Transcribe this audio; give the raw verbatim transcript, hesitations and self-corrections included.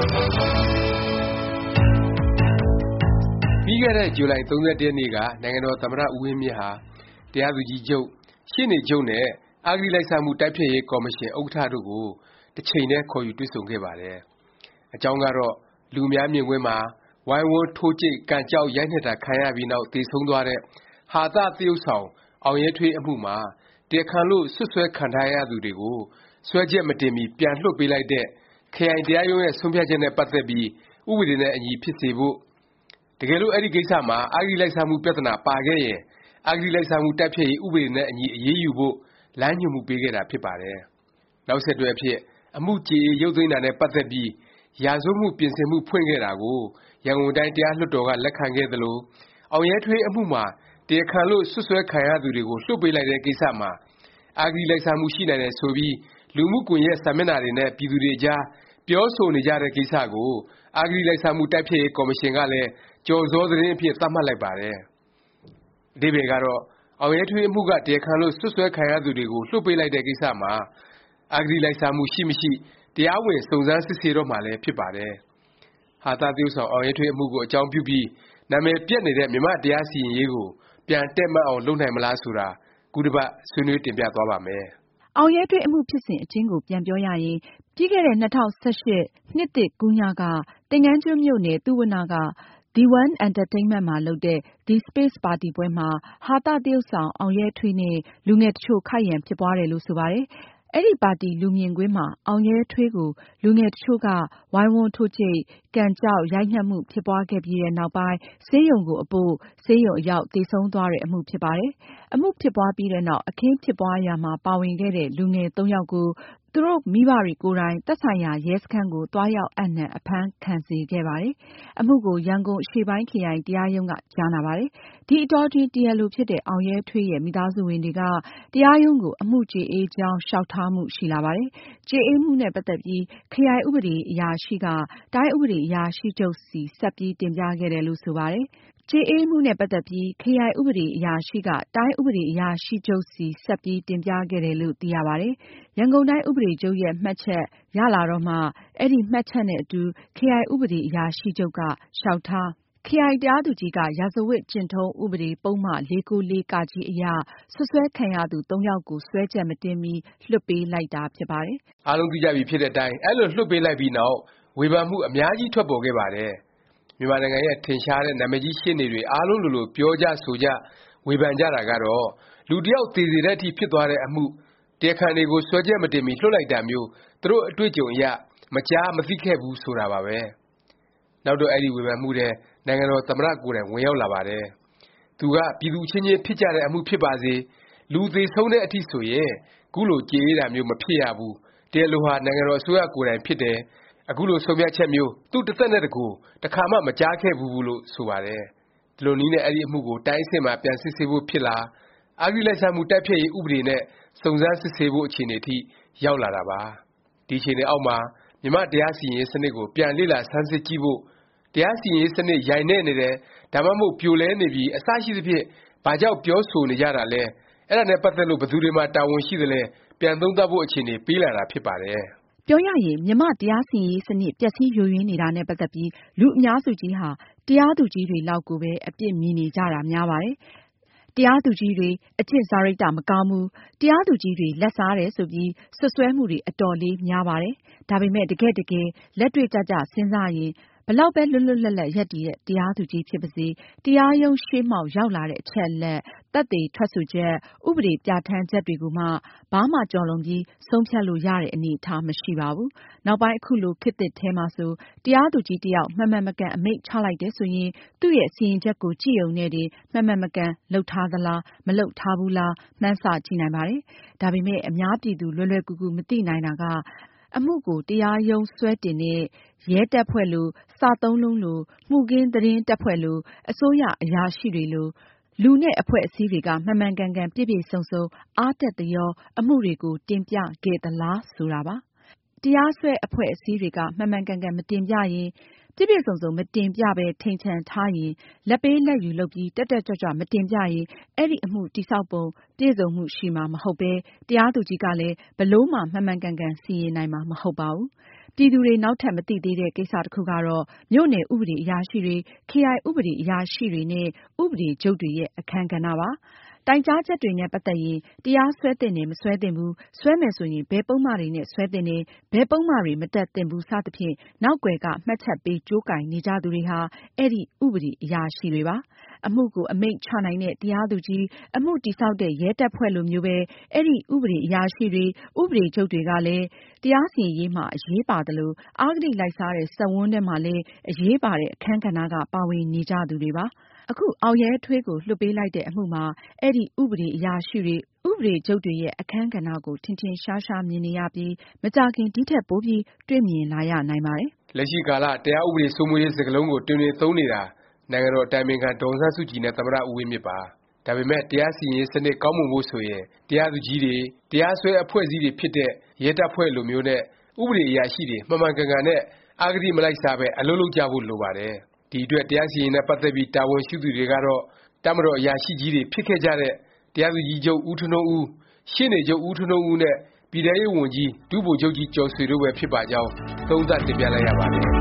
ပြီးခဲ့တဲ့ဇူလိုင်၃၁ရက်နေ့ကနိုင်ငံတော်သမ္မတဦးဝင်းမြင့်ဟာတရားသူကြီးချုပ်၊ရှေ့နေချုပ်နဲ့အဂတိလိုက်စားမှုတိုက်ဖျက်ရေးကော်မရှင်ဥက္ကဋ္ဌတို့ကိုတစ်ချိန်တည်းခေါ်ယူတွေ့ဆုံခဲ့ပါတယ်။အကြောင်းကတော့လူအများမြင်ကွင်းမှာဝိုင်းဝန်းထိုးကြိတ်ကန်ကျောက်ရိုက်နှက်တာခံရပြီးနောက်သေဆုံးသွားတဲ့ဟာသသရုပ်ဆောင်အောင်ရဲထွေးအမှုမှာတရားခံလို့စွပ်စွဲခံထားရသူတွေကိုစွဲချက်မတင်မီပြန်လွှတ်ပေးလိုက်တဲ့ခရိုင်တရားရုံးရဲ့ဆုံးဖြတ်ချက်နဲ့ပတ်သက်ပြီးဥပဒေနဲ့အညီဖြစ်စေဖို့တကယ်လို့အဲ့ဒီကိစ္စမှာအဂတိလိုက်စားမှုပြဿနာပါခဲ့ရင်အဂတိလိုက်စားမှုတိုက်ဖျက်ရေးဥပဒေနဲ့အညီအရေးယူဖို့လမ်းညွှန်မှုပေးခဲ့တာဖြစ်ပါတယ်။နောက်ဆက်တွဲအဖြစ်အမှုကြေအေရုပ်သိမ်းတာနဲ့ပတ်သက်ပြီးရာဇဝတ်မှုပြင်ဆင်မှုဖွင့်ခဲ့တာကိုရန်ကုန်တိုင်းတရားလွှတ်တော်ကလက်ခံခဲ့သလိုအောင်ရဲထွေးအမှုမှာတရားခံလို့စွပ်စွဲခံရသူတွေကိုလွှတ်ပေးလိုက်တဲ့ကိစ္စမှာအဂတိလိုက်စားမှုရှိနိုင်တယ်ဆိုပြီးလူမှုကွန်ရက်စာမျက်နှာတွေနဲ့ပြည်သူတွေကြားပြောဆိုနေကြတဲ့ကိစ္စကိုအဂတိလိုက်စားမှုတိုက်ဖျက်ရေးကော်မရှင်ကလည်းကျော်စောသတင်းအဖြစ်သတ်မှတ်လိုက်ပါတယ်။အဓိပ္ပါယ်ကတော့အောင်ရဲထွေးအမှုကတရားခံလို့စွပ်စွဲခံရသူတွေကိုလွှတ်ပေးလိုက်တဲ့ကိစ္စမှာအဂတိလိုက်စားမှုရှိမရှိတရားဝင်စုံစမ်းစစ်ဆေးတော့မှာလည်းဖြစ်ပါတယ်။ဟာသသရုပ်ဆောင်အောင်ရဲထွေးအမှုကိုအကြောင်းပြုပြီးနာမည်ပျက်နေတဲ့မြန်မာ့တရားစီရင်ရေးကိုပြန်တည့်မတ်အောင်လုပ်နိုင်မလားဆိုတာခုတစ်ပတ်ဆွေးနွေးတင်ပြသွားပါ့မယ်။အောင်ရဲထွေးအမှုဖြစ်စဉ်အကျဉ်းကိုပြန်ပြောရရင်ပြီးခဲ့တဲ့၂၀၁၈နှစ်သစ်ကူးညကသင်္ဃန်းကျွန်းမြို့နယ်သုဝဏ္ဏက The One Entertainment မှာလုပ်တဲ့ The Space ပါတီပွဲမှာဟာသသရုပ်ဆောင်အောင်ရဲထွေးနဲ့လူငယ်တစ်ချို့ခိုက်ရန်ဖြစ်ပွားတယ်လို့ဆိုပါတယ်။အဲဒီပါတီလူမြင်ကွင်းမှာအောင်ရဲထွေးကိုလူငယ်တစ်ချို့ကဝိုင်းဝန်းထိုးကြိတ်ကန်ကျောက်ရိုက်နှက်မှုဖြစ်ပွားခဲ့ပြီးတဲ့နောက်ပိုင်းဆေးရုံကိုအပို့ဆေးရုံအရောက်သေဆုံးသွားတဲ့အမှုဖြစ်ပါတယ်။အမှုဖြစ်ပွားပြီးတဲ့နောက်အခင်းဖြစ်ပွားရာမှာပါဝင်ခဲ့တဲ့လူငယ်သုံးယောက်ကိုသူတို့မိဘတွေကိုယ်တိုင်သက်ဆိုင်ရာရဲစခန်းကိုသွားရောက်အပ်နှံအဖမ်းခံစေခဲ့ပါတယ်။အမှုကိုရန်ကုန်အရှေ့ပိုင်းခရိုင်တရားရုံးကကြားနာပါတယ်။ဒီအတောအတွင်းတရားလိုဖြစ်တဲ့အောင်ရဲထွေးရဲ့မိသားစုဝင်တွေကတရားရုံးကိုအမှုကြေအေးကြောင်းလျှောက်ထားမှုရှိလာပါတယ်။ကြေအေးမှုနဲ့ပတ်သက်ပြီးခရိုင်ဥပဒေအရာရှိကတိုင်းဥပဒေအရာရှိချုပ်ဆီဆက်ပြီးတင်ပြခဲ့တယ်လို့ဆိုပါတယ်။ကြေအေးမှုနဲ့ပတ်သက်ပြီးခရိုင်ဥပဒေအရာရှိကတိုင်းဥပဒေအရာရှိချုပ်ဆီဆက်ပြီးတင်ပြခဲ့တယ်လို့သိရပါတယ်။ရန်ကုန်တိုင်းဥပဒေချုပ်ရဲ့မှတ်ချက်ရလာတော့မှအဲဒီမှတ်ချက်နဲ့အတူခရိုင်ဥပဒေအရာရှိချုပ်ကလျှောက်ထားခရိုင်တရားသူကြီးကရာဇဝတ်ကျင့်ထုံးဥပဒေပုဒ်မ၄၉၄ အရစွပ်စွဲခံရသူသုံးယောက်ကိုစွဲချက်မတင်မီလွှတ်ပေးလိုက်တာဖြစ်ပါတယ်။အားလုံးသိကြပြီဖြစ်တဲ့အတိုင်းအဲလိုလွှတ်ပေးလိုက်ပြီးနောက်ဝေဖန်မှုအများကြီးထွက်ပေါ်ခဲ့ပါတယ်။မြန်မာနိုင်ငံရဲ့ထင်ရှားတဲ့နာမည်ကြီးရှေ့နေတွေအားလုံးလိုလိုပြောကြဆိုကြဝေဖန်ကြတာကတော့လူတစ်ယောက်သေစေတဲ့အထိဖြစ်သွားတဲ့အမှုတရားခံတွေကိုစွဲချက်မတင်မီလွှတ်လိုက်တာမျိုးသူတို့အတွေ့အကြုံအရမကြားမသိခဲ့ဘူးဆိုတာပါပဲ။နောက်တော့အဲဒီဝေဖန်မှုထဲနိုင်ငံတော်သမ္မတကိုယ်တိုင်ဝင်ရောက်လာပါတယ်။သူကပြည်သူအချင်းချင်းဖြစ်ကြတဲ့အမှုဖြစ်ပါစေလူသေဆုံးတဲ့အထိဆိုရင်ခုလိုကြေအေးတာမျိုးမဖြစ်ရဘူးတရားလိုဟာနိုင်ငံတော်အစိုးရကိုယ်တိုင်ဖြစ်တယ်အခုလိုဆုံးဖြတ်ချက်မျိုးသူ့တစ်သက်နဲ့တကူတစ်ခါမှမကြားခဲ့ဘူးဘူးလို့ဆိုပါတယ်။ဒီလိုနည်းနဲ့အဲဒီအမှုကိုတိုင်းအဆင့်မှာပြန်စစ်ဆေးဖို့ဖြစ်လာအဂတိလိုက်စားမှုတိုက်ဖျက်ရေးဥပဒေနဲ့စုံစမ်းစစ်ဆေးဖို့အခြေအနေအထိရောက်လာတာပါ။ဒီအခြေအနေအောက်မှာမြန်မာ့တရားစီရင်ရေးစနစ်ကိုပြန်လေ့လာဆန်းစစ်ကြည့်ဖို့တရားစီရင်ရေးစနစ်ယိုင်နဲ့နေတယ်ဒါမှမဟုတ်ပြိုလဲနေပြီးအစရှိသဖြင့်ဘာကြောင့်ပြောဆိုနေကြတာလဲအဲ့ဒါနဲ့ပတ်သက်လို့ဘယ်သူတွေမှာတာဝန်ရှိသလဲပြန်သုံးသပ်ဖို့အခြေအနေပေးလာတာဖြစ်ပါတယ်။ပြောရရင်မြန်မာ့တရားစီရင်ရေးစနစ်ပျက်စီးယိုယွင်းနေတာနဲ့ပတ်သက်ပြီးလူအများစုကြီးဟာတရားသူကြီးတွေလောက်ကိုပဲအပြစ်မြင်နေကြတာများပါတယ်။တရားသူကြီးတွေအကျင့်စာရိတ္တမကောင်းဘူးတရားသူကြီးတွေလက်စားတယ်ဆိုပြီးစွပ်စွဲမှုတွေအတော်လေးများပါတယ်။ဒါပေမဲ့တကယ့်တကယ်လက်တွေ့ကျကျစဉ်းစားရင်ဘယ်လောက်ပဲလွတ်လွတ်လပ်လပ်ရပ်တည်တဲ့တရားသူကြီးဖြစ်ပါစေတရားရုံးရှေ့မှောက်ရောက်လာတဲ့အချက်အလက်သက်သေထွက်ဆိုချက်ဥပဒေပြဌာန်းချက်တွေကိုမှဘာမှကျော်လွန်ပြီးဆုံးဖြတ်လို့ရတဲ့အနေအထားမရှိပါဘူး။နောက်ပိုင်းအခုလိုခေတ်သစ်ထဲမှာဆိုတရားသူကြီးတစ်ယောက်မှန်မှန်မကန်အမိန့်ချလိုက်တယ်ဆိုရင်သူ့ရဲ့စီရင်ချက်ကိုကြည့်ုံနဲ့တင်မှန်မှန်မကန်လုပ်ထားသလားမလုပ်ထားဘူးလားမှန်းဆကြည့်နိုင်ပါတယ်။ဒါပေမဲ့အများပြည်သူလွယ်လွယ်ကူကူမသိနိုင်တာကအမှုကိုတရားရုံးစွဲတင်တဲ့ရဲတပ်ဖွဲ့လိုစသုံးလုံးလိုမှုခင်းသတင်းတပ်ဖွဲ့လိုအစိုးရအရာရှိတွေလိုလူနဲ့အဖွဲ့အစည်းတွေကမှန်မှန်ကန်ကန်ပြည့်ပြည့်စုံစုံအားတက်သရောအမှုတွေကိုတင်ပြခဲ့သလားဆိုတာပါ။တရားစွဲအဖွဲ့အစည်းတွေကမှန်မှန်ကန်ကန်မတင်ပြရင်ပြည့်ပြည့်စုံစုံမတင်ပြပဲထိန်ချန်ထားရင်လက်ပေးလက်ယူလုပ်ပြီးတက်တက်ကြွကြွမတင်ပြရင်အဲ့ဒီအမှုတိဆောက်ပုံပြည့်စုံမှုရှိမှာမဟုတ်ပဲတရားသူကြီးကလည်းဘလို့မှမှန်မှန်ကန်ကန်စီရင်နိုင်မှာမဟုတ်ပါဘူး။ပြည်သူတွေနောက်ထပ်မသိသေးတဲ့ကိစ္စတစ်ခုကတော့မြို့နယ်ဥပဒေအရာရှိတွေ၊ခရိုင်ဥပဒေအရာရှိတွေနဲ့ဥပဒေချုပ်တွေရဲ့အခန်းကဏ္ဍပါ။တိုင်ကြားချက်တွေနဲ့ပတ်သက်ရင်တရားစွဲသင့်တယ်မစွဲသင့်ဘူး၊စွဲမယ်ဆိုရင်ဘယ်ပုဒ်မတွေနဲ့စွဲသင့်တယ်၊ဘယ်ပုဒ်မတွေမတက်သင့်ဘူး စသဖြင့်နောက်ကွယ်ကမှတ်ချက်ပေးကြိုးကိုင်နေကြသူတွေဟာအဲဒီဥပဒေအရာရှိတွေပါ။အမှုကိုအမိန့်ချနိုင်တဲ့တရားသူကြီး၊အမှုတည်ဆောက်တဲ့ရဲတပ်ဖွဲ့လိုမျိုးပဲအဲဒီဥပဒေအရာရှိတွေ၊ဥပဒေချုပ်တွေကလည်းတရားစီရင်ရေးမှာအရေးပါသလိုအဂတိလိုက်စားတဲ့စက်ဝန်းထဲမှာလည်းအရေးပါတဲ့အခန်းကဏ္ဍကပါဝင်နေကြသူတွေပါ။အခုအောင်ရဲထွေးကိုလွှတ်ပေးလိုက်တဲ့အမှုမှာအဲဒီဥပဒေအရာရှိတွေ၊ဥပဒေချုပ်တွေရဲ့အခန်းကဏ္ဍကိုထင်ထင်ရှားရှားမြင်နေရပြီးမကြာခင်ဒီထက်ပိုပြီးတွေ့မြင်လာရနိုင်ပါတယ်။လက်ရှိကာလတရားဥပဒေစိုးမိုးရေးစကားလုံးကိုတွင်တွင်သုံးနေတာနိုင်ငံတော်အတိုင်ပင်ခံဒေါ်အောင်ဆန်းစုကြည်နဲ့သမ္မတဦးဝင်းမြင့်ပါ။ဒါပေမယ့်တရားစီရင်ရေးစနစ်ကောင်းမွန်ဖို့ဆိုရင်တရားသူကြီးတွေ၊တရားစွဲအဖွဲ့အစည်းတွေဖြစ်တဲ့ရဲတပ်ဖွဲ့လိုမျိုးနဲ့ဥပဒေအရာရှိတွေမှန်မှန်ကန်ကန်နဲ့အဂတိမလိုက်စားပဲအလုပ်လုပ်ကြဖို့လိုပါတယ်။ဒီအတွက်တရားစီရင်နဲ့ပတ်သက်ပြီးတာဝန်ရှိသူတွေကတော့တပ်မတော်အရာရှိကြီးတွေဖြစ်ခဲ့ကြတဲ့တရားသူကြီးချုပ်ဦးထွန်းထွန်းဦး၊ရှေ့နေချုပ်ဦးထွန်းထွန်းဦးနဲ့ပြည်ထဲရေးဝန်ကြီးဒုဗိုလ်ချုပ်ကြီးကျော်ဆွေတို့ပဲဖြစ်ပါကြောင်းသုံးသပ်တင်ပြလိုက်ရပါတယ်